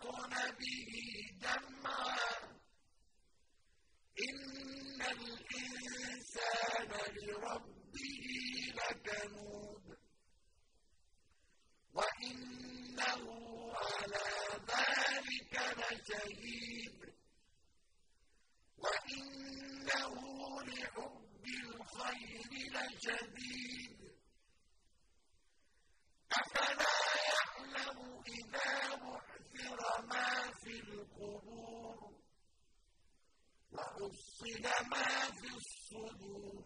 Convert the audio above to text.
فَوَسَطْنَ بِهِ جَمْعًا إِنَّ الْإِنسَانَ لِرَبِّهِ لَكَنُودٌ وَإِنَّهُ عَلَىٰ ذَٰلِكَ لَشَهِيدٌ وَإِنَّهُ لِحُبِّ الْخَيْرِ لَشَدِيدٌ أَفَلَا يَعْلَمُ إِذَا بُعْثِرَ مَا فِي الْقُبُورِ وَحُصِّلَ مَا فِي الصُّدُورِ